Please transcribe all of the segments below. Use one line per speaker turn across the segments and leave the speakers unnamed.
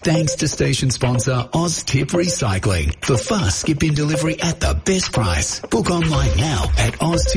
Thanks to station sponsor OzTip Recycling for fast skip-in delivery at the best price. Book online now at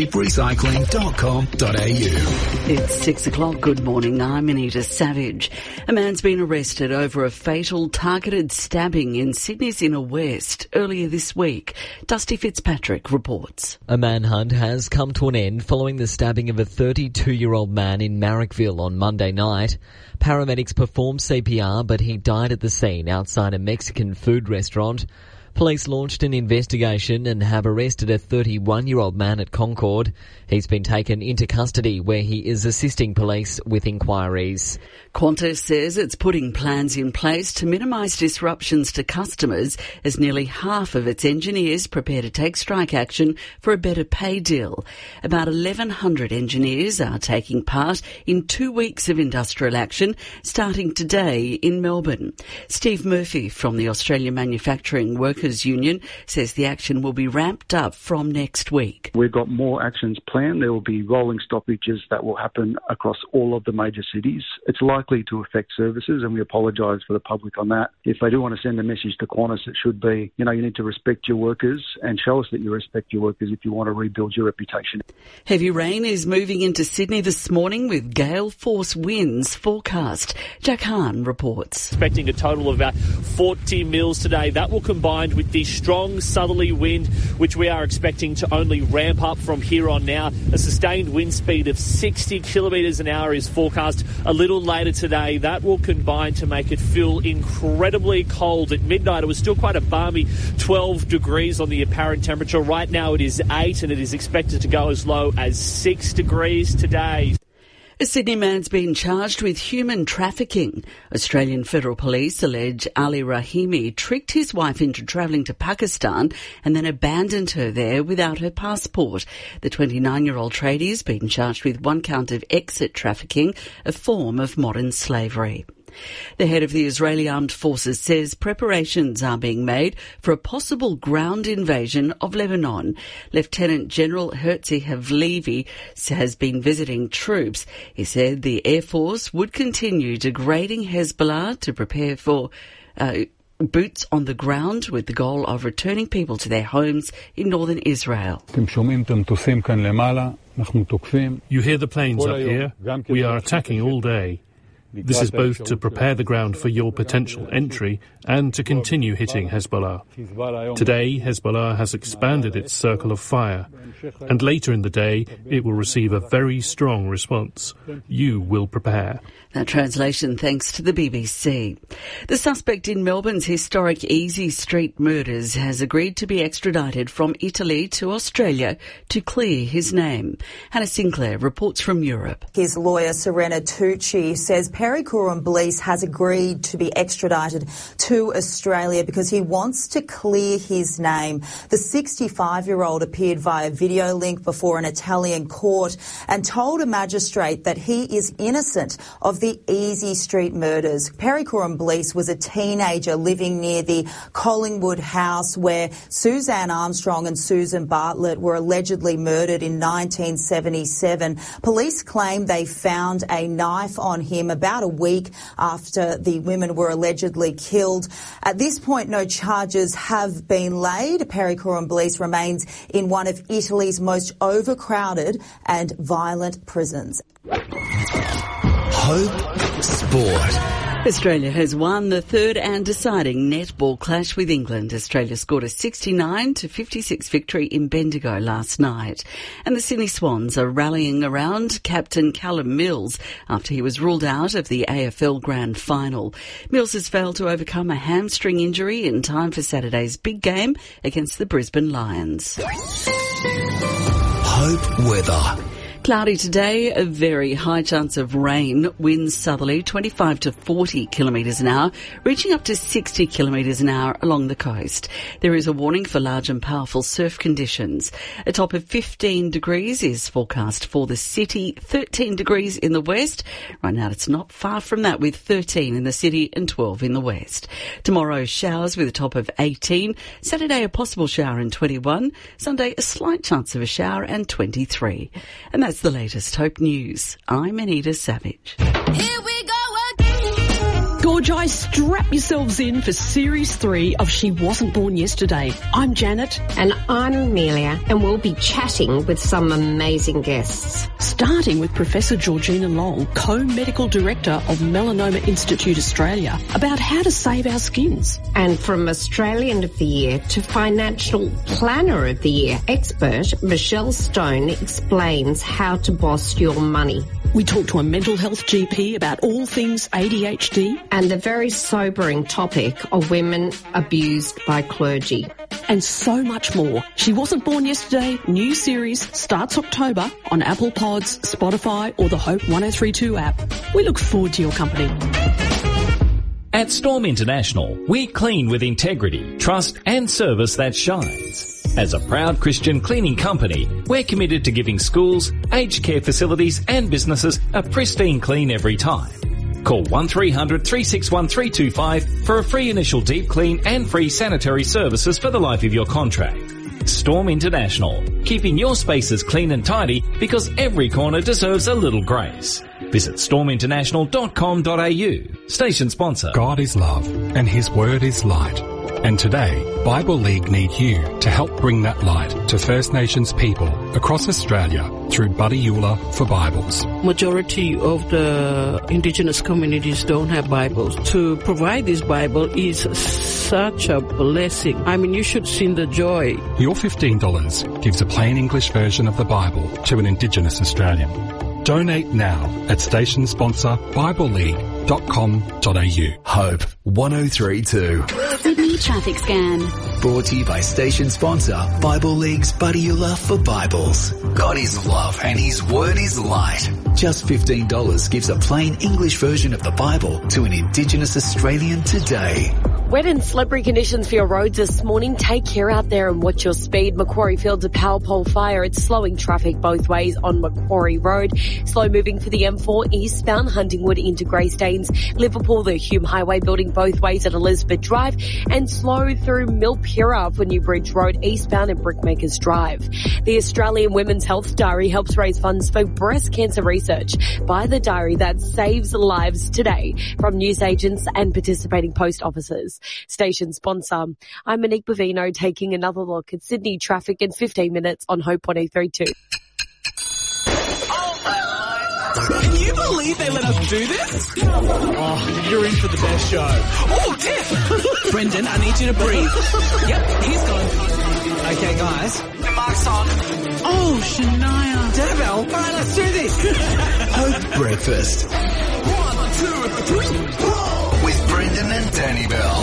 oztiprecycling.com.au.
It's 6 o'clock. Good morning. I'm Anita Savage. A man's been arrested over a fatal targeted stabbing in Sydney's Inner West earlier this week. Dusty Fitzpatrick reports.
A manhunt has come to an end following the stabbing of a 32-year-old man in Marrickville on Monday night. Paramedics performed CPR, but he died at the scene outside a Mexican food restaurant. Police launched an investigation and have arrested a 31-year-old man at Concord. He's been taken into custody where he is assisting police with inquiries.
Qantas says it's putting plans in place to minimise disruptions to customers as nearly half of its engineers prepare to take strike action for a better pay deal. About 1,100 engineers are taking part in 2 weeks of industrial action starting today in Melbourne. Steve Murphy from the Australian Manufacturing Workers Union says the action will be ramped up from next week.
We've got more actions planned. There will be rolling stoppages that will happen across all of the major cities. It's likely to affect services, and we apologise for the public on that. If they do want to send a message to Qantas, it should be, you need to respect your workers and show us that you respect your workers if you want to rebuild your reputation. Heavy
rain is moving into Sydney this morning with gale force winds forecast. Jack Hahn reports.
Expecting a total of about 40 mils today. That will combine with the strong southerly wind, which we are expecting to only ramp up from here on now. A sustained wind speed of 60 kilometres an hour is forecast a little later today. That will combine to make it feel incredibly cold. At midnight, it was still quite a balmy 12 degrees on the apparent temperature. Right now it is 8, and it is expected to go as low as 6 degrees today.
A Sydney man's been charged with human trafficking. Australian Federal Police allege Ali Rahimi tricked his wife into travelling to Pakistan and then abandoned her there without her passport. The 29-year-old tradie has been charged with 1 count of exit trafficking, a form of modern slavery. The head of the Israeli Armed Forces says preparations are being made for a possible ground invasion of Lebanon. Lieutenant General Herzi Havlevi has been visiting troops. He said the Air Force would continue degrading Hezbollah to prepare for boots on the ground with the goal of returning people to their homes in northern Israel.
You hear the planes up here? We are attacking all day. This is both to prepare the ground for your potential entry and to continue hitting Hezbollah. Today, Hezbollah has expanded its circle of fire, and later in the day, it will receive a very strong response. You will prepare.
That translation thanks to the BBC. The suspect in Melbourne's historic Easy Street murders has agreed to be extradited from Italy to Australia to clear his name. Hannah Sinclair reports from Europe.
His lawyer, Serena Tucci, says Perry Kurumblies has agreed to be extradited to Australia because he wants to clear his name. The 65-year-old appeared via video link before an Italian court and told a magistrate that he is innocent of the Easy Street murders. Perry Kurumblies was a teenager living near the Collingwood house where Suzanne Armstrong and Susan Bartlett were allegedly murdered in 1977. Police claim they found a knife on him about a week after the women were allegedly killed. At this point, no charges have been laid. Perry Kurumblies remains in one of Italy's most overcrowded and violent prisons.
Hope Sport.
Australia has won the third and deciding netball clash with England. Australia scored a 69-56 victory in Bendigo last night. And the Sydney Swans are rallying around captain Callum Mills after he was ruled out of the AFL Grand Final. Mills has failed to overcome a hamstring injury in time for Saturday's big game against the Brisbane Lions.
Hope weather.
Cloudy today, a very high chance of rain, winds southerly 25 to 40 kilometres an hour, reaching up to 60 kilometres an hour along the coast. There is a warning for large and powerful surf conditions. A top of 15 degrees is forecast for the city, 13 degrees in the west. Right now it's not far from that with 13 in the city and 12 in the west. Tomorrow showers with a top of 18. Saturday a possible shower and 21. Sunday a slight chance of a shower and 23. And that's the latest Hope News. I'm Anita Savage.
Here we go again. Georgi, strap yourselves in for Series 3 of She Wasn't Born Yesterday. I'm Janet.
And I'm Amelia, and we'll be chatting with some amazing guests.
Starting with Professor Georgina Long, Co-Medical Director of Melanoma Institute Australia, about how to save our skins.
And from Australian of the Year to Financial Planner of the Year expert, Michelle Stone explains how to boss your money.
We talk to a mental health GP about all things ADHD.
And the very sobering topic of women abused by clergy.
And so much more. She Wasn't Born Yesterday, new series, starts October on Apple Pods, Spotify or the Hope 1032 app. We look forward to your company.
At Storm International, we clean with integrity, trust and service that shines. As a proud Christian cleaning company, we're committed to giving schools, aged care facilities and businesses a pristine clean every time. Call 1300 361 325 for a free initial deep clean and free sanitary services for the life of your contract. Storm International, keeping your spaces clean and tidy because every corner deserves a little grace. Visit storminternational.com.au. Station sponsor.
God is love and His Word is light. And today, Bible League need you to help bring that light to First Nations people across Australia through Buddy Euler for Bibles.
Majority of the Indigenous communities don't have Bibles. To provide this Bible is such a blessing. I mean, you should see the joy.
Your $15 gives a plain English version of the Bible to an Indigenous Australian. Donate now at station sponsor BibleLeague.com.au.
Hope 1032.
Sydney Traffic Scan.
Brought to you by station sponsor Bible League's Buddy Euler for Bibles. God is love and His Word is light. Just $15 gives a plain English version of the Bible to an Indigenous Australian today.
Wet and slippery conditions for your roads this morning. Take care out there and watch your speed. Macquarie Field to Power Pole Fire. It's slowing traffic both ways on Macquarie Road. Slow moving for the M4 eastbound Huntingwood into Greystanes. Liverpool, the Hume Highway building both ways at Elizabeth Drive. And slow through Milpura for New Bridge Road eastbound at Brickmakers Drive. The Australian Women's Health Diary helps raise funds for breast cancer research. Buy the diary that saves lives today from newsagents and participating post offices. Station sponsor. I'm Monique Bovino taking another look at Sydney traffic in 15 minutes on Hope 1032.
Can you believe they let us do this? Oh, you're in for the best show. Oh, Tiff! Brendan, I need you to breathe. Yep, he's gone. Okay, guys. The mark's on. Oh, Shania. Dannabelle. All right, let's do this.
Hope Breakfast.
1, 2, 3.
With Brendan and Dannabelle.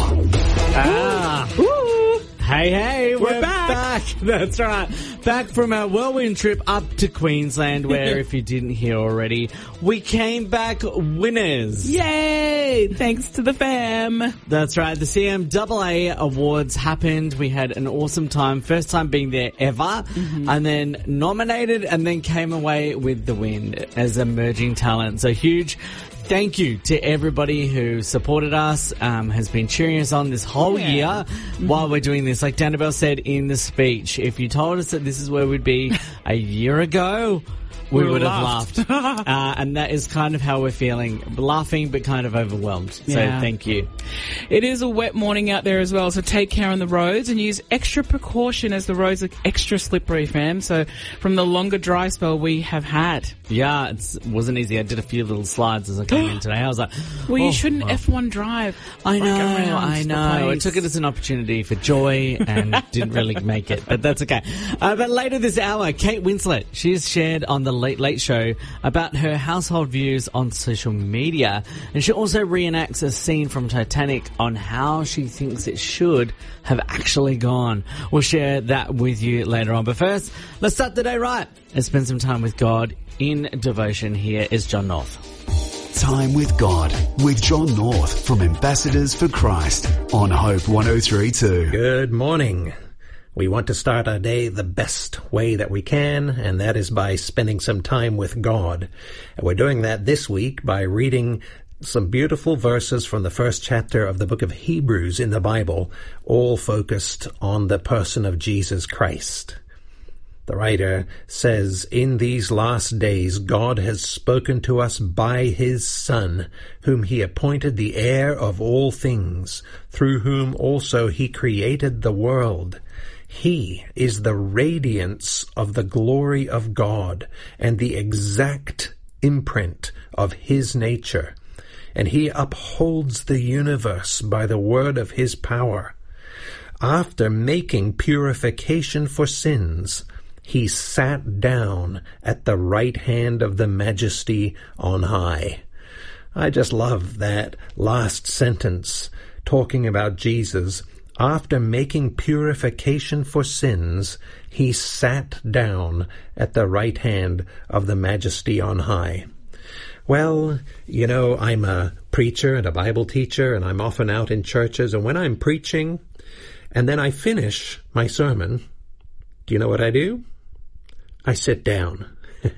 Hey, we're back. That's right. Back from our whirlwind trip up to Queensland, where, if you didn't hear already, we came back winners.
Yay! Thanks to the fam.
That's right. The CMAA Awards happened. We had an awesome time. First time being there ever. And then nominated and then came away with the win as emerging talent. So huge thank you to everybody who supported us, has been cheering us on this whole year while we're doing this. Like Dannabelle said in the speech, if you told us that this is where we'd be a year ago, we would have laughed. And that is kind of how we're feeling. Laughing, but kind of overwhelmed. So thank you.
It is a wet morning out there as well, so take care on the roads and use extra precaution as the roads are extra slippery, fam. So from the longer dry spell we have had.
Yeah, it wasn't easy. I did a few little slides as I came in today. I was like,
well, you shouldn't F1 drive.
I know. I took it as an opportunity for joy and didn't really make it, but that's okay. But later this hour, Kate Winslet, she's shared on the Late Late Show about her household views on social media, and she also reenacts a scene from Titanic on how she thinks it should have actually gone. We'll share that with you later on, but first, let's start the day right and spend some time with God in devotion. Here is John North.
Time with God with John North from Ambassadors for Christ on Hope 1032.
Good morning. We want to start our day the best way that we can, and that is by spending some time with God. And we're doing that this week by reading some beautiful verses from the first chapter of the book of Hebrews in the Bible, all focused on the person of Jesus Christ. The writer says, in these last days God has spoken to us by his Son, whom he appointed the heir of all things, through whom also he created the world. He is the radiance of the glory of God and the exact imprint of his nature, and he upholds the universe by the word of his power. After making purification for sins, he sat down at the right hand of the Majesty on high. I just love that last sentence talking about Jesus. After making purification for sins, he sat down at the right hand of the Majesty on high. Well, you know, I'm a preacher and a Bible teacher, and I'm often out in churches, and when I'm preaching, and then I finish my sermon, do you know what I do? I sit down.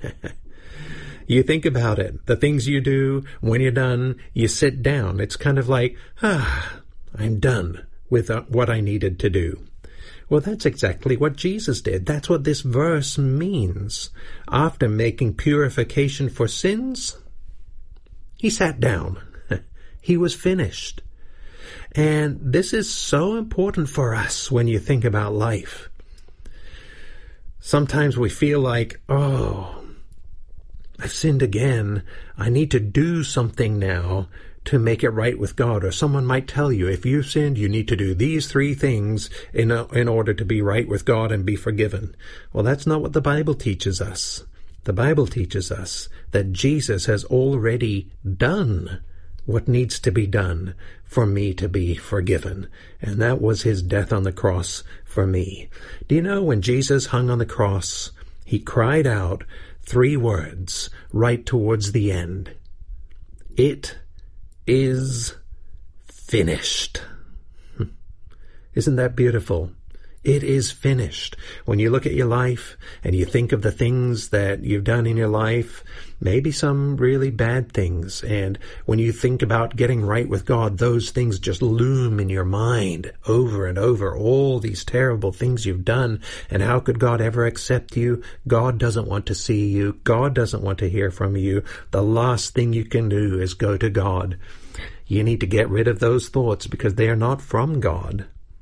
You think about it. The things you do, when you're done, you sit down. It's kind of like, I'm done with what I needed to do. Well, that's exactly what Jesus did. That's what this verse means. After making purification for sins, he sat down. He was finished. And this is so important for us when you think about life. Sometimes we feel like, I've sinned again. I need to do something now to make it right with God. Or someone might tell you, if you've sinned, you need to do these 3 things in order to be right with God and be forgiven. Well, that's not what the Bible teaches us. The Bible teaches us that Jesus has already done what needs to be done for me to be forgiven. And that was his death on the cross for me. Do you know when Jesus hung on the cross, he cried out 3 words right towards the end. It is finished. Isn't that beautiful? It is finished. When you look at your life and you think of the things that you've done in your life, maybe some really bad things, and when you think about getting right with God, those things just loom in your mind over and over, all these terrible things you've done, and how could God ever accept you? God doesn't want to see you. God doesn't want to hear from you. The last thing you can do is go to God. You need to get rid of those thoughts because they are not from God.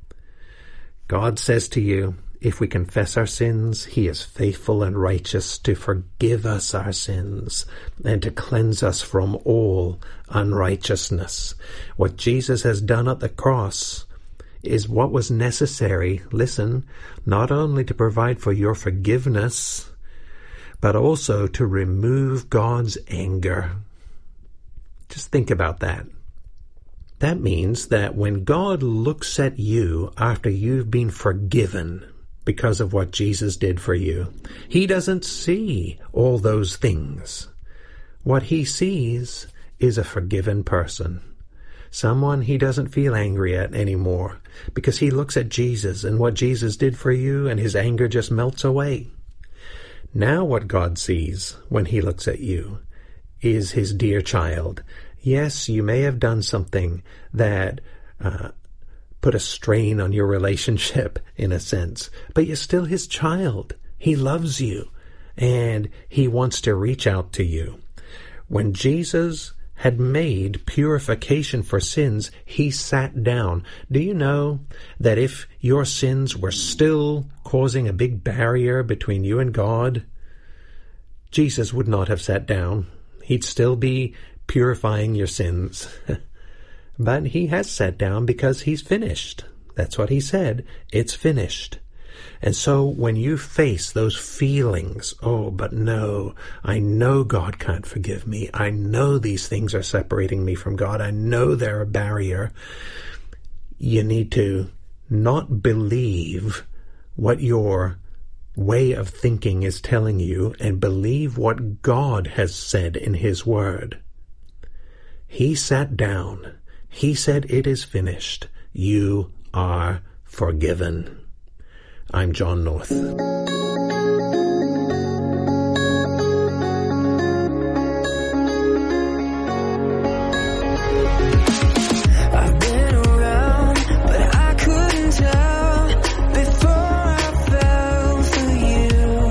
God says to you, if we confess our sins, he is faithful and righteous to forgive us our sins and to cleanse us from all unrighteousness. What Jesus has done at the cross is what was necessary, listen, not only to provide for your forgiveness, but also to remove God's anger. Just think about that. That means that when God looks at you after you've been forgiven because of what Jesus did for you, he doesn't see all those things. What he sees is a forgiven person, someone he doesn't feel angry at anymore, because he looks at Jesus and what Jesus did for you, and his anger just melts away. Now what God sees when he looks at you is his dear child. Yes, you may have done something that put a strain on your relationship, in a sense, but you're still his child. He loves you, and he wants to reach out to you. When Jesus had made purification for sins, he sat down. Do you know that if your sins were still causing a big barrier between you and God, Jesus would not have sat down. He'd still be purifying your sins. But he has sat down because he's finished. That's what he said. It's finished. And so when you face those feelings, but no, I know God can't forgive me. I know these things are separating me from God. I know they're a barrier. You need to not believe what your way of thinking is telling you and believe what God has said in his word. He sat down. He said, it is finished. You are forgiven. I'm John North.
But I couldn't tell before I fell for you.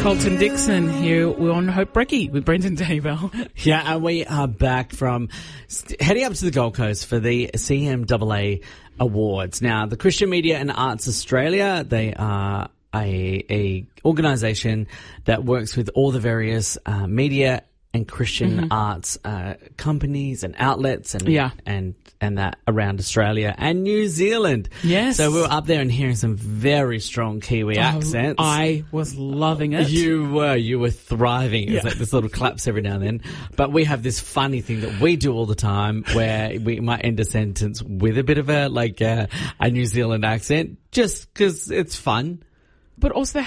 Colton Dixon here. We're on Hope Brekkie with Brendan Daybell.
Yeah, and we are back from heading up to the Gold Coast for the CMAA Awards. Now, the Christian Media and Arts Australia, they are a organisation that works with all the various media and Christian arts companies and outlets and that around Australia and New Zealand.
Yes.
So we were up there and hearing some very strong Kiwi accents.
I was loving it.
You were thriving. It was like this little claps every now and then. But we have this funny thing that we do all the time where we might end a sentence with a bit of a New Zealand accent just because it's fun.
But also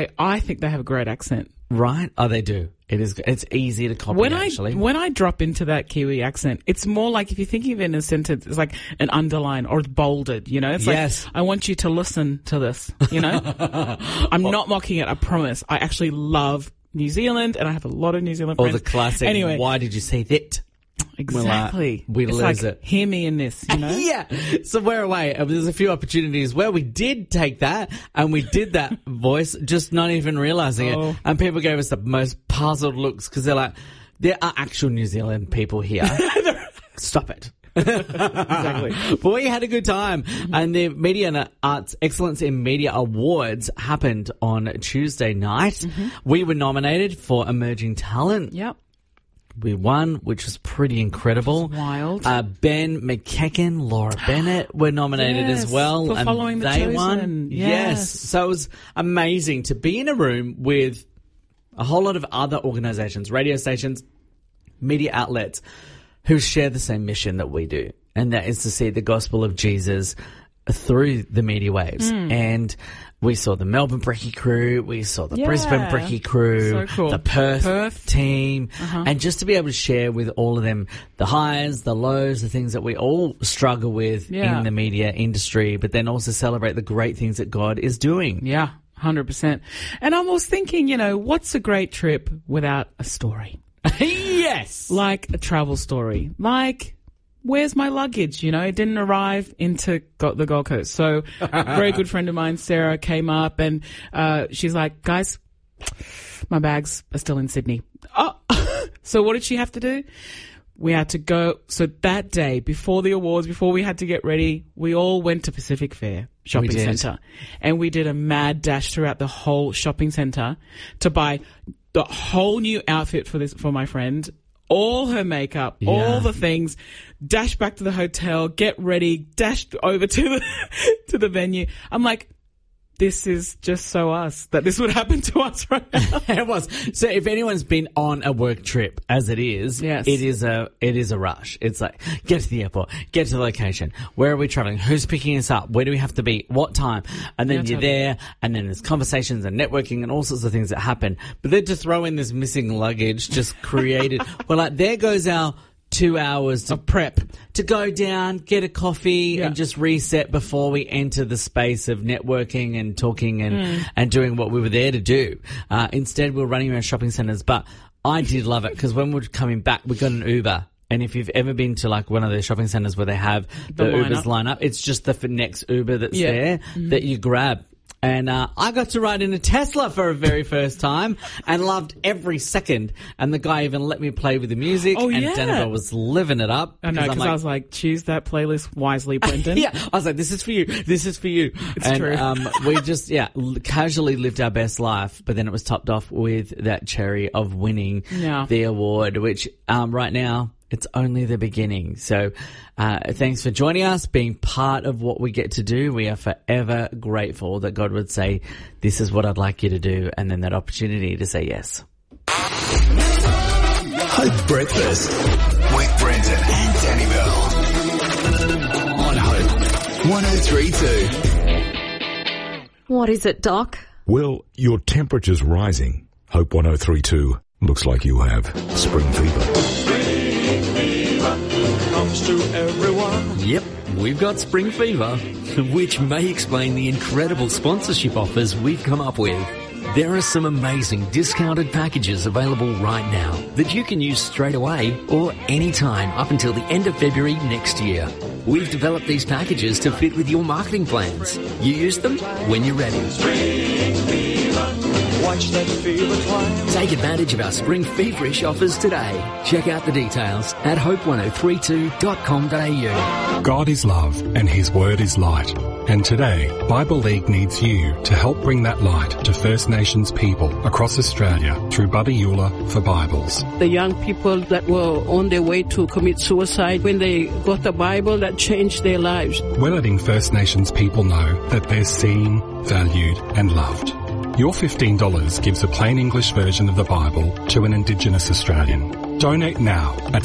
I think they have a great accent.
Right? Oh, they do. It's easy to copy, actually.
When I drop into that Kiwi accent, it's more like if you're thinking of it in a sentence, it's like an underline or it's bolded, you know? It's like, I want you to listen to this, you know? I'm not mocking it, I promise. I actually love New Zealand and I have a lot of New Zealand friends.
Or the classic, anyway, why did you say that?
Exactly.
We lose it.
Hear me in this, you know?
Yeah. So we're away. There's a few opportunities where we did take that and we did that voice, just not even realising it. And people gave us the most puzzled looks because they're like, there are actual New Zealand people here. Stop it.
Exactly.
But we had a good time. And the Media and Arts Excellence in Media Awards happened on Tuesday night. We were nominated for Emerging Talent.
Yep.
We won, which was pretty incredible.
Wild.
Ben McKecken, Laura Bennett were nominated as well.
For Following the Chosen.
Won. Yes. So it was amazing to be in a room with a whole lot of other organisations, radio stations, media outlets who share the same mission that we do. And that is to see the gospel of Jesus through the media waves. And we saw the Melbourne Brekkie crew, we saw the Brisbane Brekkie crew, the Perth team, and just to be able to share with all of them the highs, the lows, the things that we all struggle with in the media industry, but then also celebrate the great things that God is doing.
Yeah, 100%. And I was thinking, you know, what's a great trip without a story?
Yes!
Like a travel story. Like, where's my luggage? You know, it didn't arrive into the Gold Coast. So a very good friend of mine, Sarah, came up and she's like, guys, my bags are still in Sydney. Oh, so what did she have to do? We had to go. So that day, before the awards, before we had to get ready, we all went to Pacific Fair shopping centre. And we did a mad dash throughout the whole shopping centre to buy the whole new outfit for my friend. All her makeup, all the things, dash back to the hotel, get ready, dash over to the venue. I'm like, this is just so us, that this would happen to us right now.
It was. So if anyone's been on a work trip, as it is, it is a rush. It's like, get to the airport, get to the location. Where are we traveling? Who's picking us up? Where do we have to be? What time? And then you're there, and then there's conversations and networking and all sorts of things that happen. But then to throw in this missing luggage just created, well, like, there goes our 2 hours of prep to go down, get a coffee and just reset before we enter the space of networking and talking and doing what we were there to do. Instead, we were running around shopping centres. But I did love it because when we were coming back, we got an Uber. And if you've ever been to like one of those shopping centres where they have the Ubers line up, it's just the next Uber that's there that you grab. And I got to ride in a Tesla for a very first time and loved every second. And the guy even let me play with the music.
Oh,
and Denver was living it up.
I know, because I was like, choose that playlist wisely, Brendan.
I was like, this is for you. This is for you.
It's true.
We just, casually lived our best life. But then it was topped off with that cherry of winning the award, which right now, it's only the beginning. So thanks for joining us, being part of what we get to do. We are forever grateful that God would say, this is what I'd like you to do, and then that opportunity to say yes.
Hope Breakfast with Brendan and Danny Bell on Hope 103.2.
What is it, Doc?
Well, your temperature's rising. Hope 103.2 looks like you have spring fever.
Comes to everyone.
Yep, we've got spring fever, which may explain the incredible sponsorship offers we've come up with. There are some amazing discounted packages available right now that you can use straight away or anytime up until the end of February next year. We've developed these packages to fit with your marketing plans. You use them when you're ready.
Spring fever, watch that fever climb.
Take advantage of our spring feverish offers today. Check out the details at hope1032.com.au.
God is love and His Word is light. And today, Bible League needs you to help bring that light to First Nations people across Australia through Buddy Euler for Bibles.
The young people that were on their way to commit suicide, when they got the Bible, that changed their lives.
We're letting First Nations people know that they're seen, valued and loved. Your $15 gives a plain English version of the Bible to an Indigenous Australian. Donate now at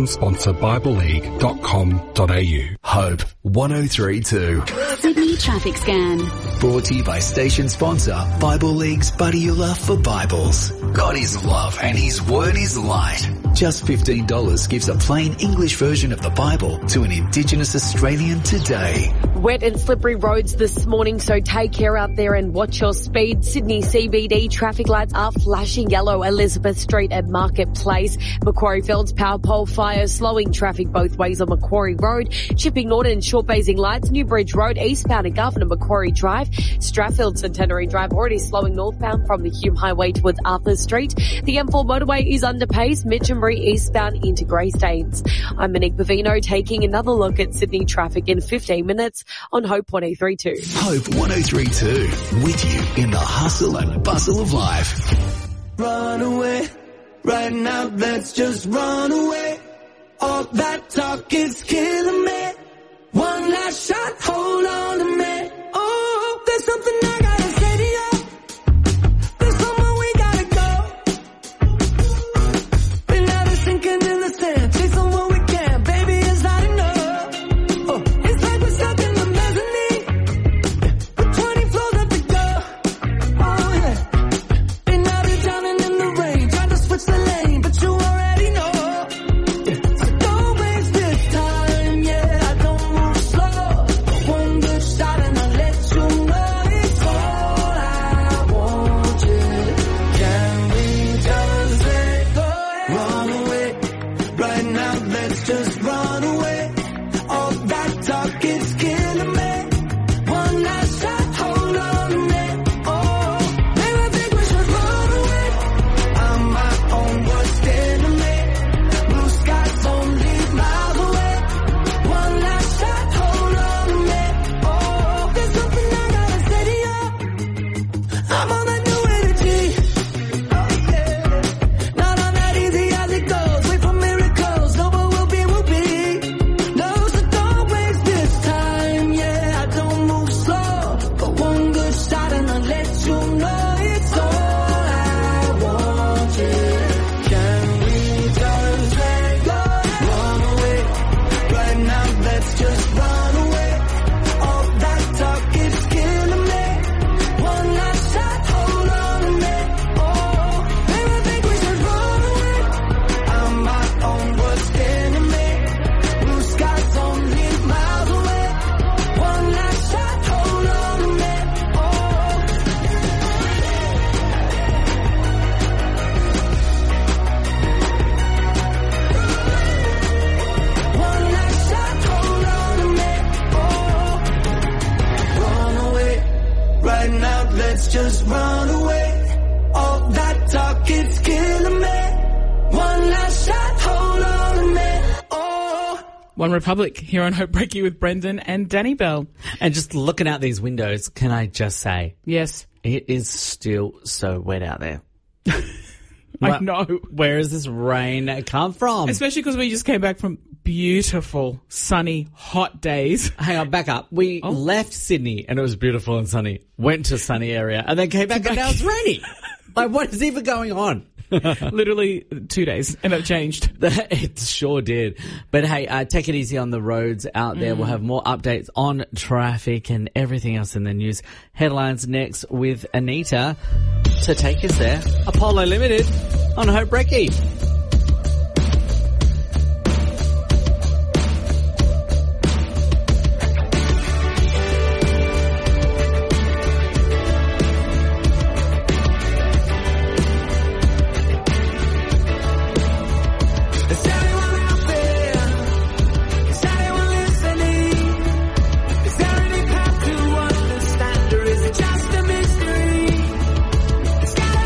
stationsponsorBibleLeague.com.au.
Hope 1032.
Sydney Traffic Scan.
Brought to you by station sponsor Bible League's Buddy Euler for Bibles. God is love and His Word is light. Just $15 gives a plain English version of the Bible to an Indigenous Australian today.
Wet and slippery roads this morning, so take care out there and watch your speed. Sydney CBD traffic lights are flashing yellow. Elizabeth Street at Marketplace. Macquarie Fields power pole fire slowing traffic both ways on Macquarie Road. Chipping Norton short basing lights. New Bridge Road eastbound at Governor Macquarie Drive. Strathfield Centenary Drive already slowing northbound from the Hume Highway towards Arthur Street. The M4 motorway is under pace. Mitchambury eastbound into Greystanes. I'm Monique Bavino taking another look at Sydney traffic in 15 minutes on Hope 1032.
Hope 1032. With you in the hustle and bustle of life.
Run away. Right now, let's just run away. All that talk is killing me. One last shot, hold on to me. Oh, there's something I gotta say to you. There's somewhere we gotta go. Been out of sinking in the sand, chasing what we can. Baby, it's not enough. Oh, it's like we're stuck in the mezzanine with 20 floors up to go. Oh yeah. Been out here drowning in the rain, trying to switch the lane, but you already know. So don't waste this time, yeah. I don't move slow. One good shot and I'll let you know it's all I want. You can we just let go? Run away. Right now, let's just run away. All that talk is killing me. One last shot, hold on to me. Oh, maybe I think we should run away. I'm my own worst enemy. Blue skies only miles away. One last shot, hold on to me. Oh, there's something I gotta say to you. I'm on that new energy. Oh yeah. Not on that easy as it goes. Wait for miracles. No, but we'll be. No, so don't waste this time. Yeah, I don't move slow. But one good shot and I'll let you know it's all I want. Yeah. Can we just let go? Run away. Right now, let's just run away. All that talk is killing me. One last shot, hold on to me. Oh, maybe I think we should run away. I'm my own worst enemy. Blue skies only miles away. One last shot, hold on to me. Oh. One last shot, hold on to me. Oh. Run away. Right now, let's just run away. All that talk, it's killing me. One last shot, hold on to me. Oh.
One Republic here on Hope Breaky with Brendan and Danny Bell.
And just looking out these windows, can I just say,
Yes,
it is still so wet out there.
I know.
Where has this rain come from?
Especially because we just came back from beautiful, sunny, hot days.
Hang on, back up. We left Sydney and it was beautiful and sunny. Went to a sunny area and then came back and now it's rainy. Like, what is even going on?
Literally 2 days and it changed.
It sure did. But hey, take it easy on the roads out there. We'll have more updates on traffic and everything else in the news. Headlines next with Anita to take us there. Apollo Limited on Hope Breaky.
It's gotta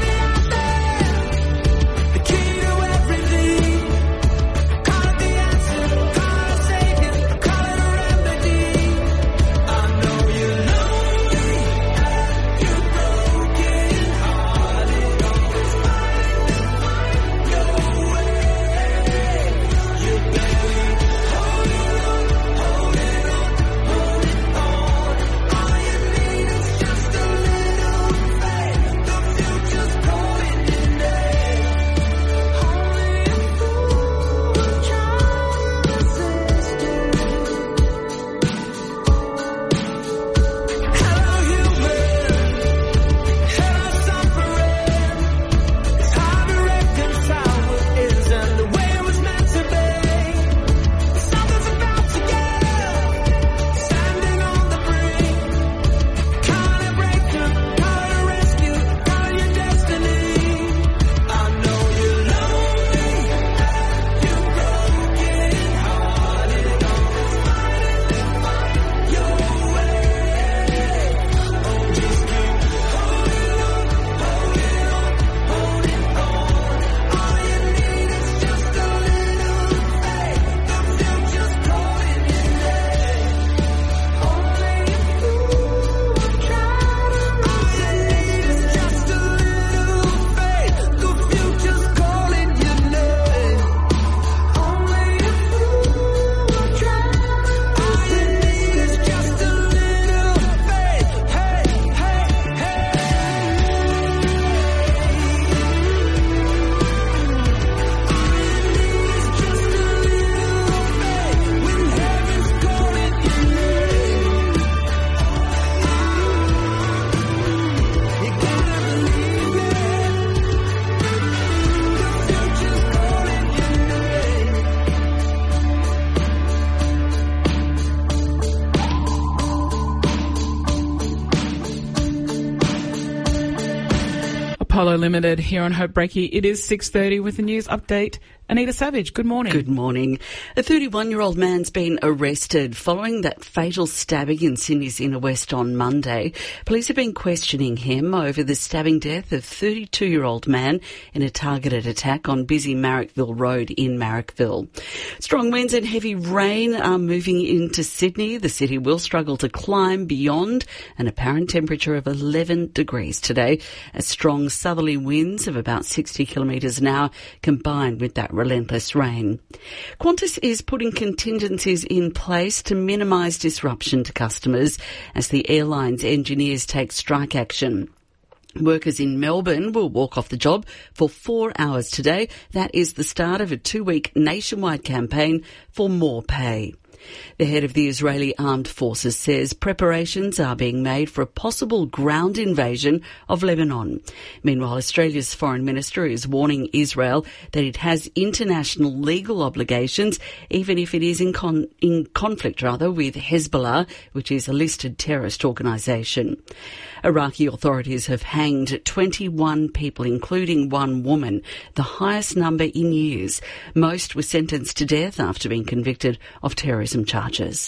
Apollo Limited here on Hope Breaky. It is 6:30 with the news update. Anita Savage, good morning.
Good morning. A 31-year-old man's been arrested following that fatal stabbing in Sydney's Inner West on Monday. Police have been questioning him over the stabbing death of 32-year-old man in a targeted attack on busy Marrickville Road in Marrickville. Strong winds and heavy rain are moving into Sydney. The city will struggle to climb beyond an apparent temperature of 11 degrees today, as strong southerly winds of about 60 kilometres an hour combined with that relentless rain. Qantas is putting contingencies in place to minimise disruption to customers as the airline's engineers take strike action. Workers in Melbourne will walk off the job for 4 hours today. That is the start of a 2-week nationwide campaign for more pay. The head of the Israeli Armed Forces says preparations are being made for a possible ground invasion of Lebanon. Meanwhile, Australia's Foreign Minister is warning Israel that it has international legal obligations, even if it is in conflict with Hezbollah, which is a listed terrorist organisation. Iraqi authorities have hanged 21 people, including one woman, the highest number in years. Most were sentenced to death after being convicted of terrorism charges.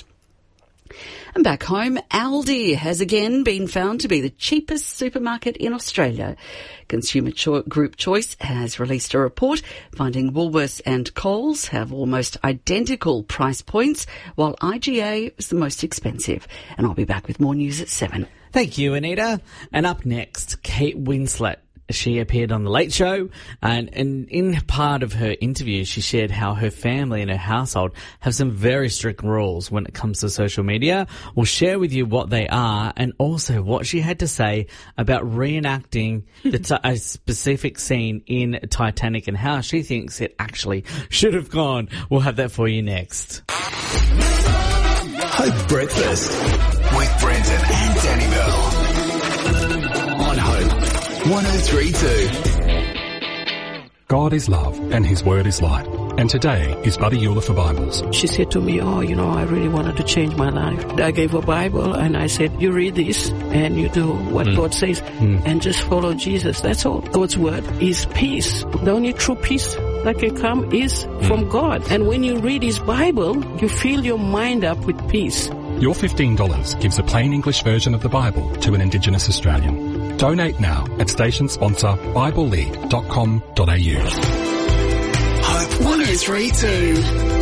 And back home, Aldi has again been found to be the cheapest supermarket in Australia. Consumer Group Choice has released a report finding Woolworths and Coles have almost identical price points, while IGA is the most expensive. And I'll be back with more news at 7.
Thank you, Anita. And up next, Kate Winslet. She appeared on The Late Show, and in part of her interview, she shared how her family and her household have some very strict rules when it comes to social media. We'll share with you what they are and also what she had to say about reenacting a specific scene in Titanic and how she thinks it actually should have gone. We'll have that for you next.
Hope Breakfast with Brendan and Danny Bell on Hope 103.2.
God is love and His Word is light. And today is Buddy Euler for Bibles.
She said to me, I really wanted to change my life. I gave her a Bible and I said, you read this and you do what God says and just follow Jesus. That's all. God's Word is peace. The only true peace that can come is from God. And when you read His Bible, you fill your mind up with peace.
Your $15 gives a plain English version of the Bible to an Indigenous Australian. Donate now at station sponsor BibleLeague.com.au.
Hope 103.2.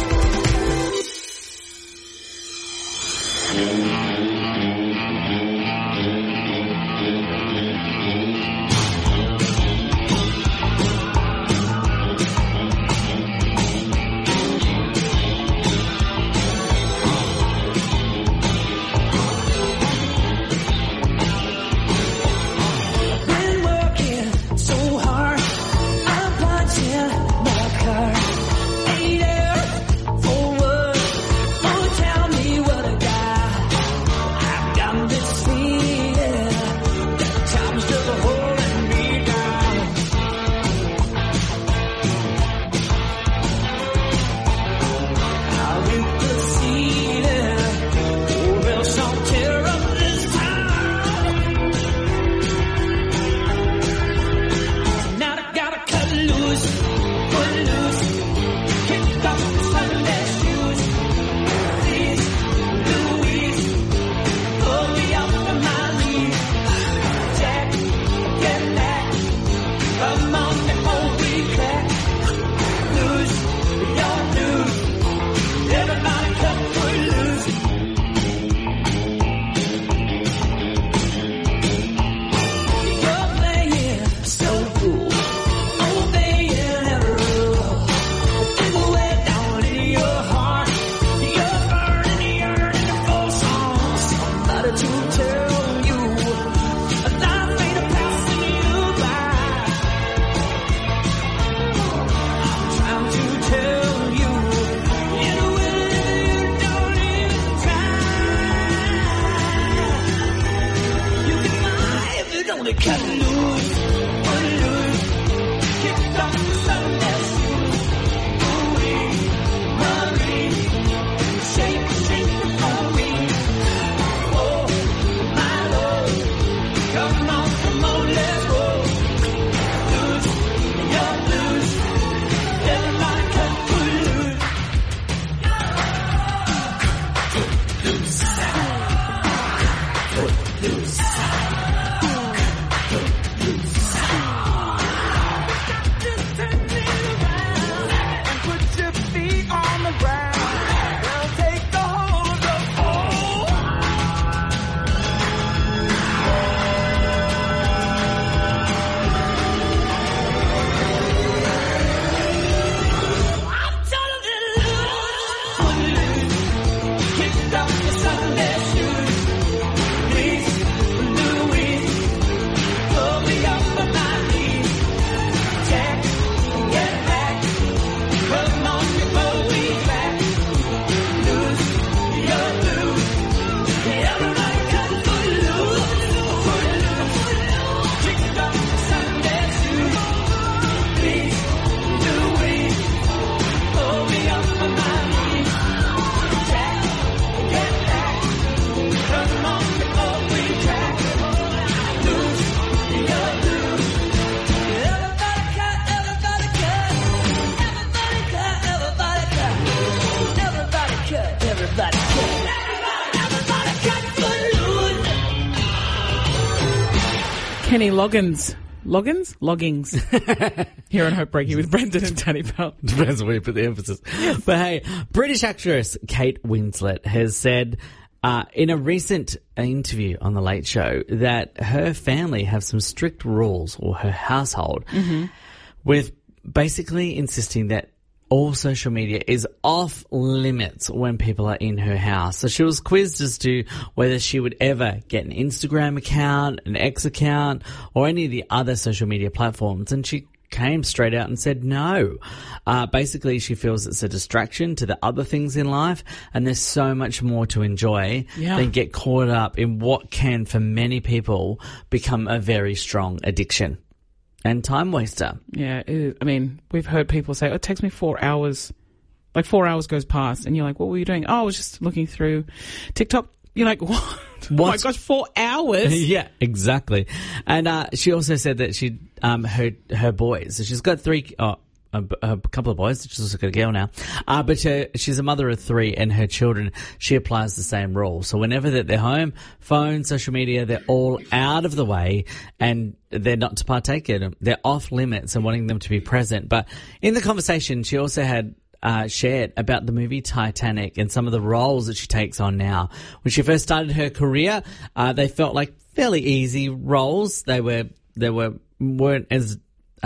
Kenny Loggins. Here on Hope Breaking with Brendan and Danny Bell.
Depends on where you put the emphasis. But hey, British actress Kate Winslet has said in a recent interview on The Late Show that her family have some strict rules, or her household, with basically insisting that all social media is off limits when people are in her house. So she was quizzed as to whether she would ever get an Instagram account, an X account, or any of the other social media platforms. And she came straight out and said no. Basically, she feels it's a distraction to the other things in life, and there's so much more to enjoy than get caught up in what can, for many people, become a very strong addiction and time waster.
Yeah, I mean, we've heard people say, it takes me 4 hours. Like 4 hours goes past, and you're like, what were you doing? Oh, I was just looking through TikTok. You're like, what? Oh my gosh, 4 hours?
Yeah, exactly. And she also said that she her boys. So she's got a couple of boys. She's also got a girl now. But she's a mother of 3, and her children, she applies the same rule. So whenever they're home, phone, social media, they're all out of the way, and they're not to partake in them. They're off limits and wanting them to be present. But in the conversation, she also had shared about the movie Titanic and some of the roles that she takes on now. When she first started her career, they felt like fairly easy roles. They weren't as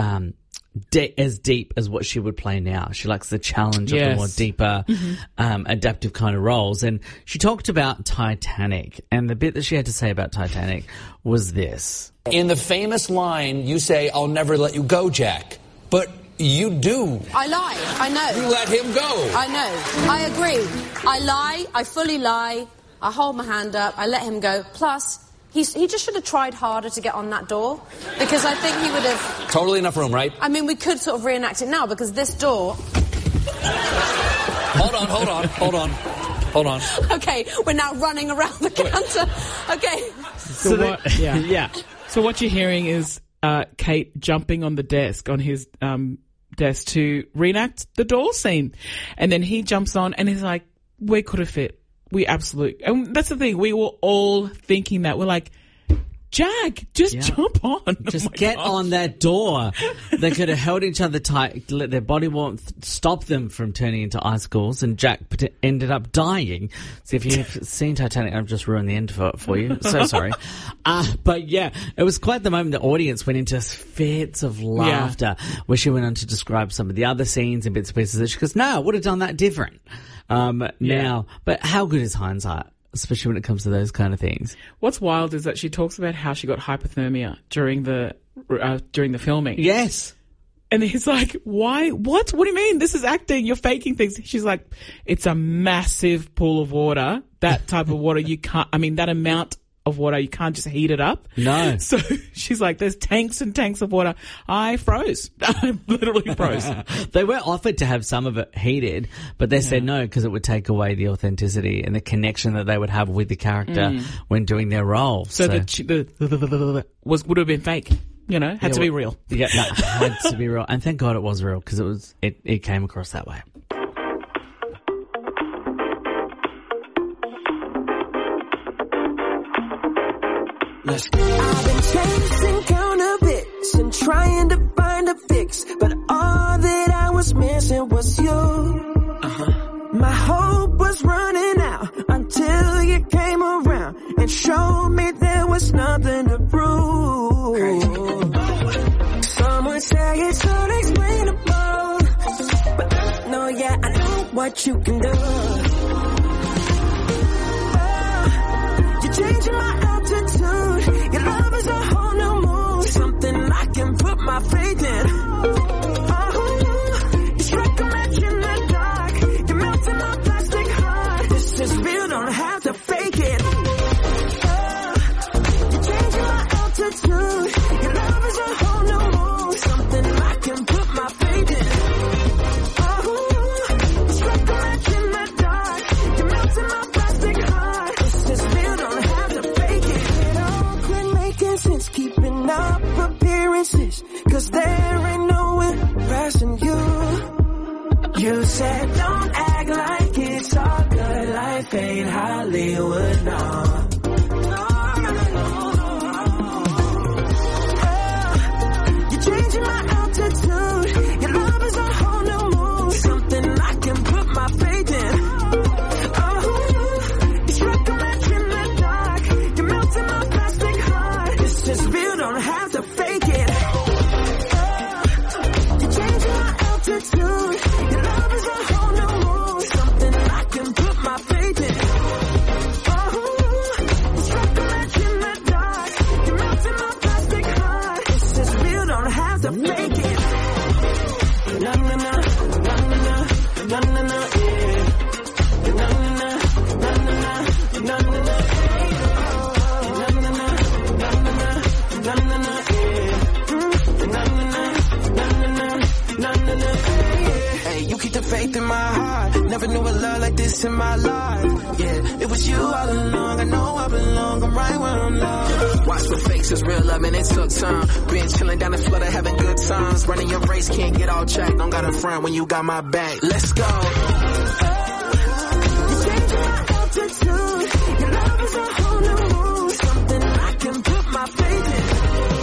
deep as what she would play now. She likes the challenge of the more deeper, adaptive kind of roles. And she talked about Titanic, and the bit that she had to say about Titanic was this.
In the famous line, you say, "I'll never let you go, Jack." But you do.
I lie. I know.
You let him go.
I know. I agree. I lie. I fully lie. I hold my hand up. I let him go. Plus, he just should have tried harder to get on that door, because I think he would have...
Totally enough room, right?
I mean, we could sort of reenact it now, because this door...
Hold on.
Okay, we're now running around the counter. Okay.
So what you're hearing is Kate jumping on the desk, on his desk, to reenact the door scene. And then he jumps on and he's like, we could have fit. We absolutely... And that's the thing. We were all thinking that. We're like, Jack, just jump on.
Just get on that door. They could have held each other tight, let their body warmth stop them from turning into icicles, and Jack ended up dying. So if you've seen Titanic, I've just ruined the end for you. So sorry. But yeah, it was quite the moment the audience went into fits of laughter, where she went on to describe some of the other scenes and bits and pieces. She goes, no, I would have done that different. Now, but how good is hindsight? Especially when it comes to those kind of things.
What's wild is that she talks about how she got hypothermia during the filming.
Yes.
And he's like, why? What? What do you mean? This is acting. You're faking things. She's like, it's a massive pool of water. That type of water, that amount of water, you can't just heat it up.
No.
So she's like, there's tanks and tanks of water. I froze. I literally froze.
They were offered to have some of it heated, but they said no, because it would take away the authenticity and the connection that they would have with the character when doing their role.
So the would have been fake. Had to be real.
Yeah, no, had to be real. And thank God it was real, because it came across that way.
I've been chasing counterfeits and trying to find a fix, but all that I was missing was you. My hope was running out until you came around and showed me there was nothing to prove. Someone say it's unexplainable, but I know what you can do. You're changing my altitude. Your love is a whole new mood. Something I can put my faith in. You strike a match in the dark. You're melting my plastic heart. This is real, don't have to fake it. You're changing my altitude. Your love is a whole new mood. Something I can put my faith in. You strike a match in the dark. You're melting my plastic heart. This is real, don't have to fake it. It all quit making sense, keeping up appearances, 'cause there ain't no one passing you. You said don't act like it's all good, life ain't Hollywood, no. felt like this in my life. Yeah, it was you all along. I know I belong. I'm right where I'm loved. Watch what fakes is real love and it took time. Been chilling down the floor, having good times. Running your race, can't get all checked. Don't got a front when you got my back. Let's go. You changed my altitude. Your love is a whole new mood. Something I can put my faith in.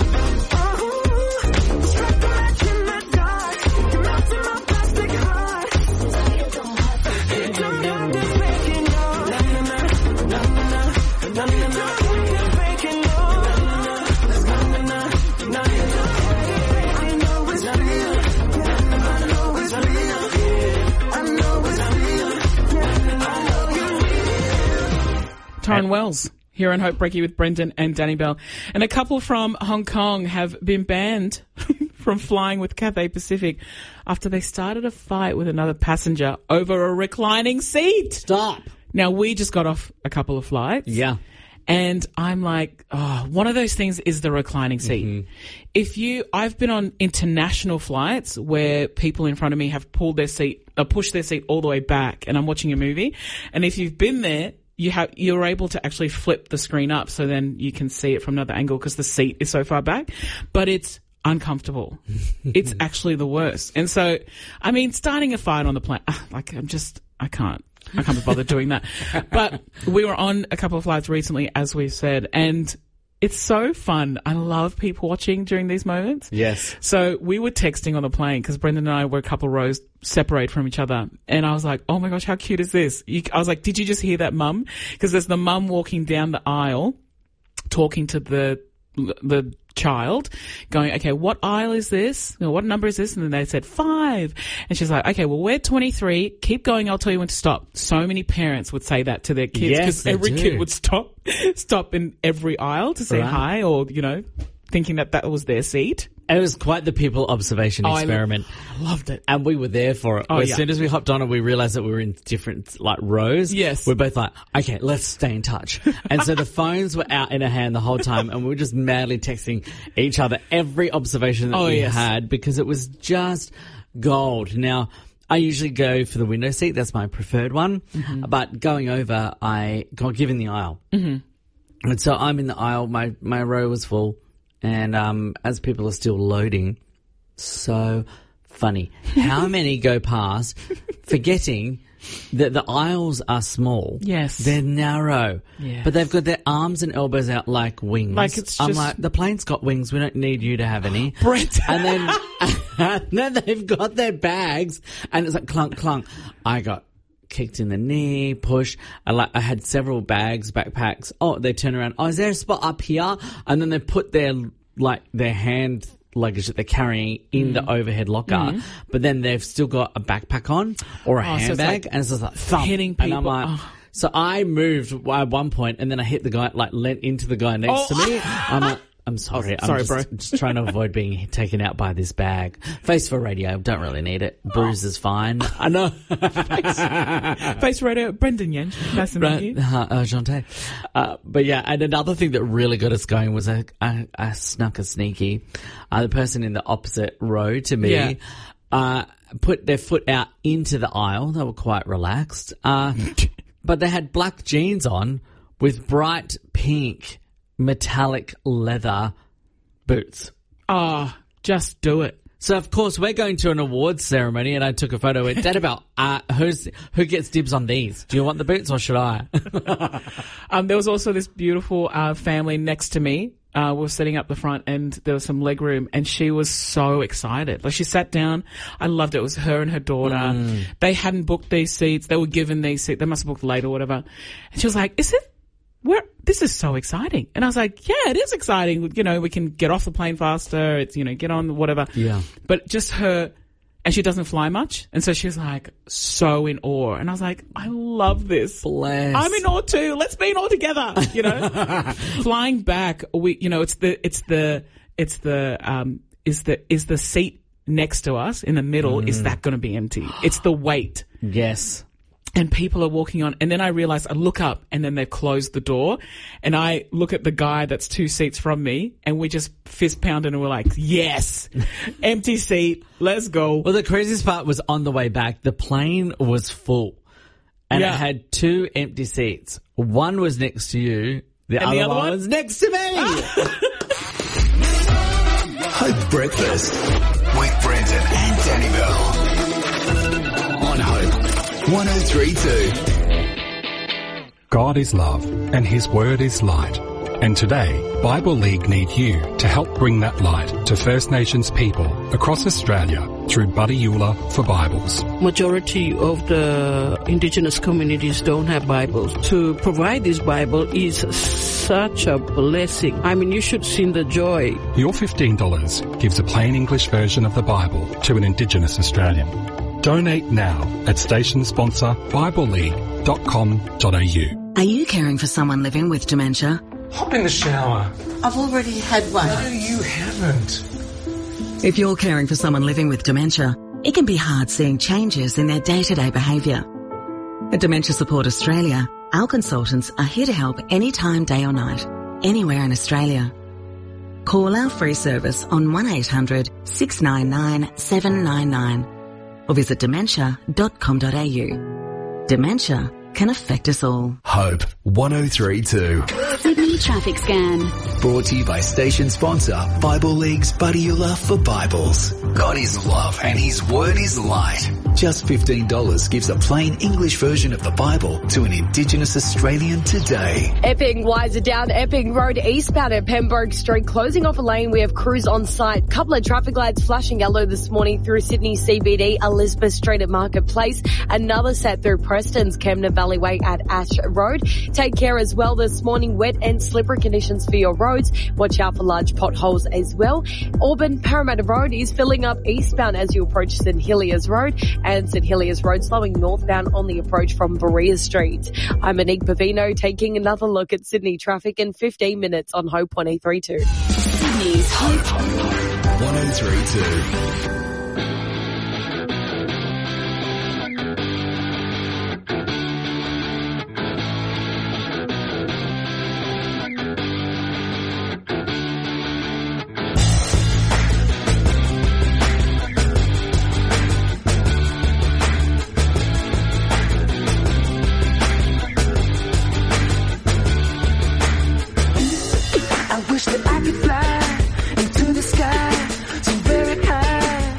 Tyrone Wells here on Hope Breaky with Brendan and Danny Bell. And a couple from Hong Kong have been banned from flying with Cathay Pacific after they started a fight with another passenger over a reclining seat.
Stop.
Now, we just got off a couple of flights.
Yeah.
And I'm like, oh, one of those things is the reclining seat. Mm-hmm. I've been on international flights where people in front of me have pushed their seat all the way back and I'm watching a movie. And if you've been there, you're able to actually flip the screen up so then you can see it from another angle because the seat is so far back. But it's uncomfortable. It's actually the worst. And so, I mean, starting a fight on the plane, I can't be bothered doing that. But we were on a couple of flights recently, as we've said, and it's so fun. I love people watching during these moments.
Yes.
So we were texting on the plane because Brendan and I were a couple rows separate from each other. And I was like, oh my gosh, how cute is this? I was like, did you just hear that mum? Because there's the mum walking down the aisle talking to the child going, okay, what aisle is this? What number is this? And then they said 5. And she's like, okay, well, we're 23. Keep going. I'll tell you when to stop. So many parents would say that to their kids because every kid would stop in every aisle to say hi or, thinking that was their seat.
It was quite the people observation experiment.
I loved it.
And we were there for it. As soon as we hopped on it, we realized that we were in different, rows.
Yes.
We're both like, okay, let's stay in touch. And so the phones were out in our hand the whole time and we were just madly texting each other every observation that we had because it was just gold. Now, I usually go for the window seat. That's my preferred one. Mm-hmm. But going over, I got given the aisle. Mm-hmm. And so I'm in the aisle. My row was full. And as people are still loading, so funny. How many go past forgetting that the aisles are small.
Yes.
They're narrow.
Yes.
But they've got their arms and elbows out like wings. I'm like, the plane's got wings. We don't need you to have any.
Brett.
And then they've got their bags and it's like clunk, clunk. I got kicked in the knee, push. I had several bags, backpacks. Oh, they turn around. Oh, is there a spot up here? And then they put their hand luggage that they're carrying in the overhead locker, but then they've still got a backpack on or a handbag, and it's just like thump.
Hitting people.
And I'm like, so I moved at one point, and then I hit the guy, leant into the guy next to me. I'm like, I'm sorry. I'm just trying to avoid being taken out by this bag. Face for radio. Don't really need it. Bruise is fine. I know.
Face for radio. Brendan Yench. Nice to meet you.
Janté. But yeah, and another thing that really got us going was I snuck a sneaky. The person in the opposite row to me, put their foot out into the aisle. They were quite relaxed. But they had black jeans on with bright pink metallic leather boots.
Just do it.
So of course we're going to an awards ceremony and I took a photo with Dad about who gets dibs on these? Do you want the boots or should I?
There was also this beautiful family next to me. We were setting up the front and there was some leg room and she was so excited. She sat down. I loved it. It was her and her daughter. They hadn't booked these seats. They were given these seats. They must have booked late or whatever. And she was like, this is so exciting. And I was like, yeah, it is exciting. We can get off the plane faster. It's, get on whatever.
Yeah.
But just her, and she doesn't fly much. And so she was like so in awe. And I was like, I love this.
Bless.
I'm in awe too. Let's be in awe together, Flying back, is the seat next to us in the middle, is that going to be empty? It's the weight.
Yes.
And people are walking on. And then I realized, I look up and then they've closed the door. And I look at the guy that's 2 seats from me and we just fist pounded and we're like, yes, empty seat. Let's go.
Well, the craziest part was on the way back, the plane was full. and it had 2 empty seats. One was next to you, the other one was next to me.
Hope Breakfast with Brendan and Danny Bell on Hope 103.2.
God is love and His Word is light. And today, Bible League need you to help bring that light to First Nations people across Australia through Buddy Euler for Bibles.
Majority of the Indigenous communities don't have Bibles. To provide this Bible is such a blessing. I mean, you should see the joy.
Your $15 gives a plain English version of the Bible to an Indigenous Australian. Donate now at station sponsor BibleLeague.com.au.
Are you caring for someone living with dementia?
Hop in the shower.
I've already had one.
No, you haven't.
If you're caring for someone living with dementia, it can be hard seeing changes in their day-to-day behaviour. At Dementia Support Australia, our consultants are here to help anytime, day or night, anywhere in Australia. Call our free service on 1800 699 799 or visit dementia.com.au. Dementia can affect us all.
Hope 103.2.
Sydney Traffic Scan.
Brought to you by station sponsor Bible League's Buddy Euler for Bibles. God is love and His Word is light. Just $15 gives a plain English version of the Bible to an Indigenous Australian today.
Epping Wiser down Epping Road eastbound at Pembroke Street. Closing off a lane, we have crews on site. Couple of traffic lights flashing yellow this morning through Sydney CBD, Elizabeth Street at Marketplace. Another set through Preston's Kemner Valley Way at Ash Road. Take care as well this morning. Wet and slippery conditions for your roads. Watch out for large potholes as well. Auburn Parramatta Road is filling up eastbound as you approach St Heliers Road, and St Heliers Road slowing northbound on the approach from Berea Street. I'm Monique Pavino taking another look at Sydney traffic in 15 minutes on Hope 103.2.
Sydney's Hope
103.2.
I wish that I could fly into the sky so very high.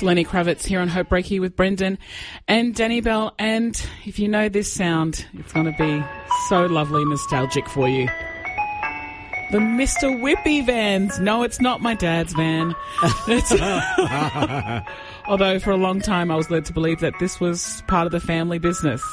It's Lenny Kravitz here on Hope Breaky with Brendan and Danny Bell. And if you know this sound, it's going to be so lovely nostalgic for you. The Mr. Whippy vans. No, it's not my dad's van. Although for a long time I was led to believe that this was part of the family business.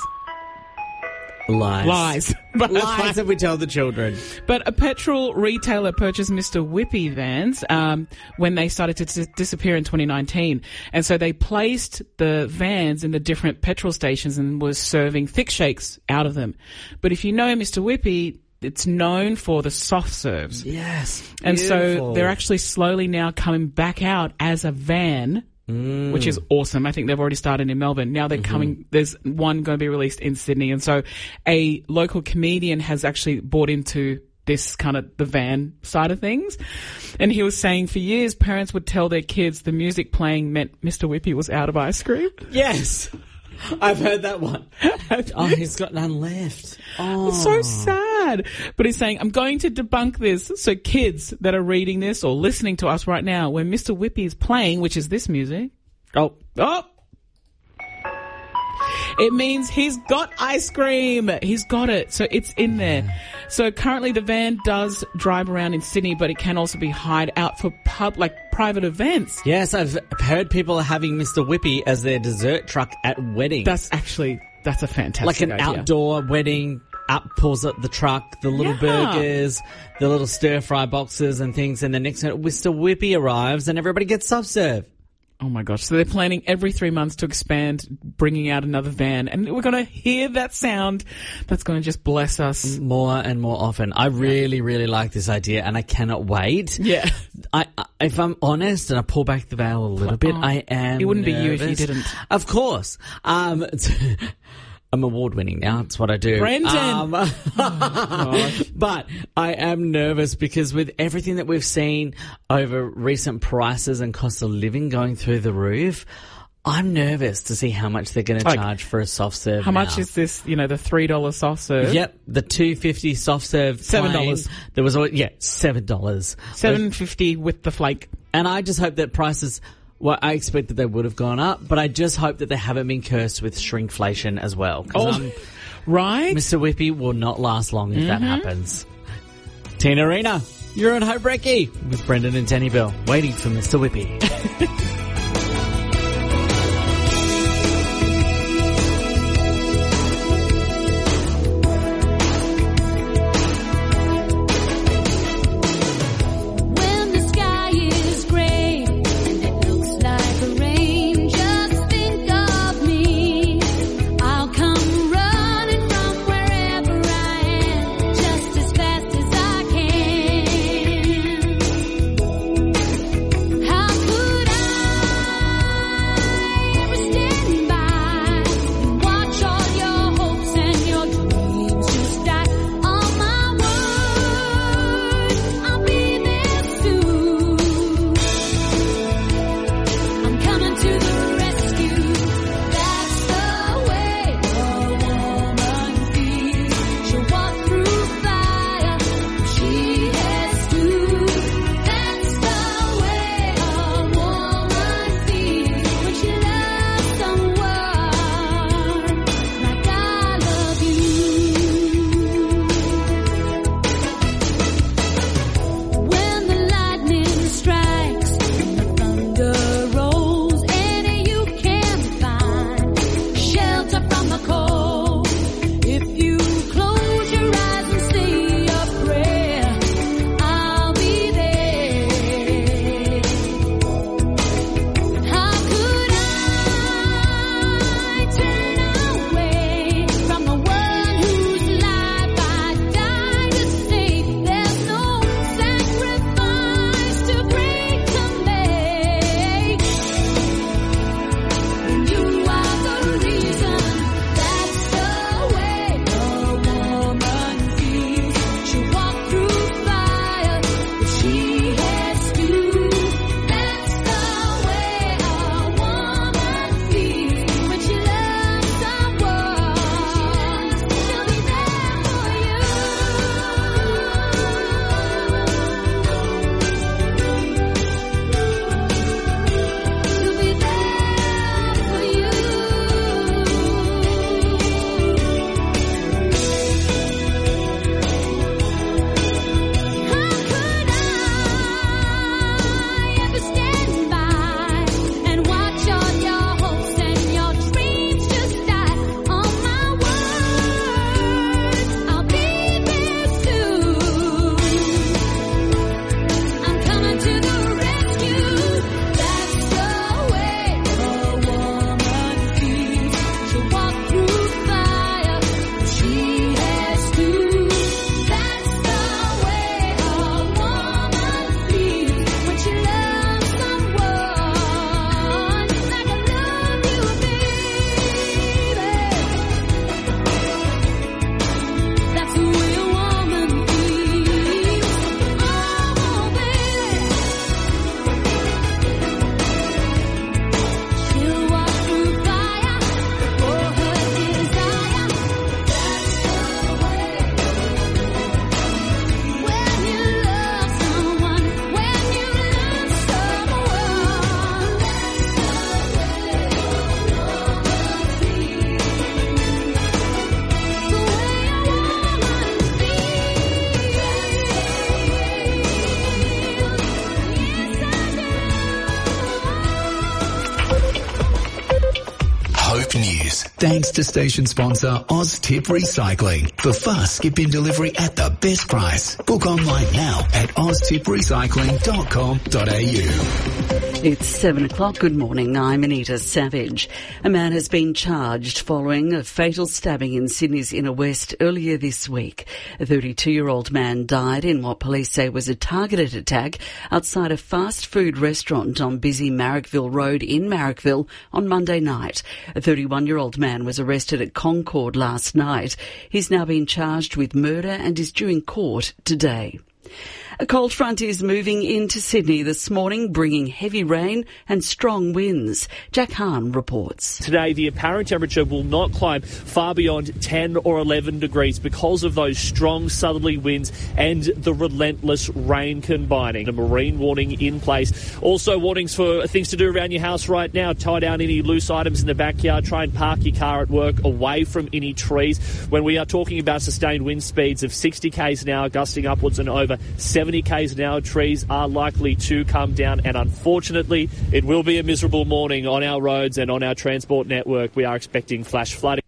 Lies.
But
Lies that we tell the children.
But a petrol retailer purchased Mr. Whippy vans when they started to disappear in 2019. And so they placed the vans in the different petrol stations and was serving thick shakes out of them. But if you know Mr. Whippy, it's known for the soft serves.
Yes.
And so they're actually slowly now coming back out as a van. Which is awesome. I think they've already started in Melbourne. Now they're coming, there's one going to be released in Sydney. And so a local comedian has actually bought into this kind of the van side of things. And he was saying for years, parents would tell their kids the music playing meant Mr. Whippy was out of ice cream.
Yes. I've heard that one. Oh, he's got none left. Oh.
It's so sad. But he's saying, I'm going to debunk this. So kids that are reading this or listening to us right now, when Mr. Whippy is playing, which is this music. Oh. It means he's got ice cream. He's got it. So it's in there. So currently the van does drive around in Sydney, but it can also be hired out for private events.
Yes, I've heard people having Mr. Whippy as their dessert truck at weddings.
That's a fantastic
like an
idea.
Outdoor wedding. Up pulls up the truck, the little burgers, the little stir-fry boxes and things, and the next minute Mr. Whippy arrives and everybody gets self-serve.
Oh my gosh. So they're planning every 3 months to expand, bringing out another van. And we're going to hear that sound. That's going to just bless us.
More and more often. I really, really like this idea and I cannot wait.
Yeah.
If I'm honest and I pull back the veil a little bit, I am
It wouldn't
nervous.
be you if you didn't.
Of course. I'm award-winning now. It's what I do.
Brendan!
But I am nervous because with everything that we've seen over recent prices and cost of living going through the roof, I'm nervous to see how much they're going to charge for a soft serve.
How much is this, the $3 soft serve?
Yep, the $2.50 soft serve.
$7.
There was $7.
$7.50 with the flake.
And I just hope that prices... Well, I expect that they would have gone up, but I just hope that they haven't been cursed with shrinkflation as well.
Right?
Mr. Whippy will not last long if that happens. Tina Arena, you're on Hope Breaky with Brendan and Danny Bell, waiting for Mr. Whippy.
How could I
news. Thanks to station sponsor OzTip Recycling for fast skip-in delivery at the best price. Book online now at oztiprecycling.com.au.
It's 7 o'clock. Good morning. I'm Anita Savage. A man has been charged following a fatal stabbing in Sydney's Inner West earlier this week. A 32-year-old man died in what police say was a targeted attack outside a fast food restaurant on busy Marrickville Road in Marrickville on Monday night. A 31-year-old man was arrested at Concord last night. He's now been charged with murder and is due in court today. A cold front is moving into Sydney this morning, bringing heavy rain and strong winds. Jack Hahn reports.
Today, the apparent temperature will not climb far beyond 10 or 11 degrees because of those strong southerly winds and the relentless rain combining. A marine warning in place. Also, warnings for things to do around your house right now. Tie down any loose items in the backyard. Try and park your car at work away from any trees. When we are talking about sustained wind speeds of 60 k's an hour, gusting upwards and over 70 k's an hour, trees are likely to come down, and unfortunately it will be a miserable morning on our roads and on our transport network. We are expecting flash flooding.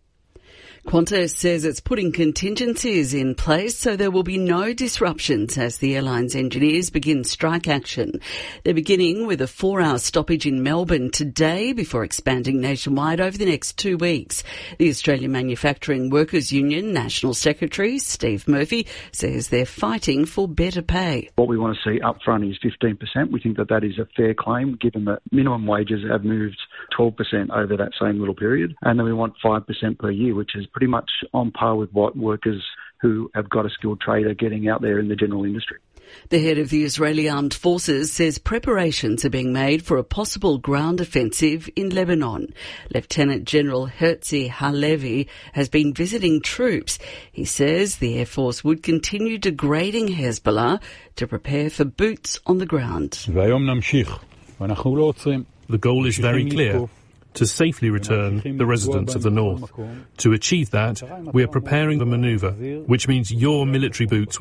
Qantas says it's putting contingencies in place so there will be no disruptions as the airline's engineers begin strike action. They're beginning with a 4-hour stoppage in Melbourne today before expanding nationwide over the next 2 weeks. The Australian Manufacturing Workers Union National Secretary Steve Murphy says they're fighting for better pay.
What we want to see up front is 15%. We think that that is a fair claim given that minimum wages have moved 12% over that same little period. And then we want 5% per year, which is pretty much on par with what workers who have got a skilled trade are getting out there in the general industry.
The head of the Israeli Armed Forces says preparations are being made for a possible ground offensive in Lebanon. Lieutenant General Herzi Halevi has been visiting troops. He says the Air Force would continue degrading Hezbollah to prepare for boots on the ground.
The goal is very clear: to safely return the residents of the north. To achieve that, we are preparing the manoeuvre, which means your military boots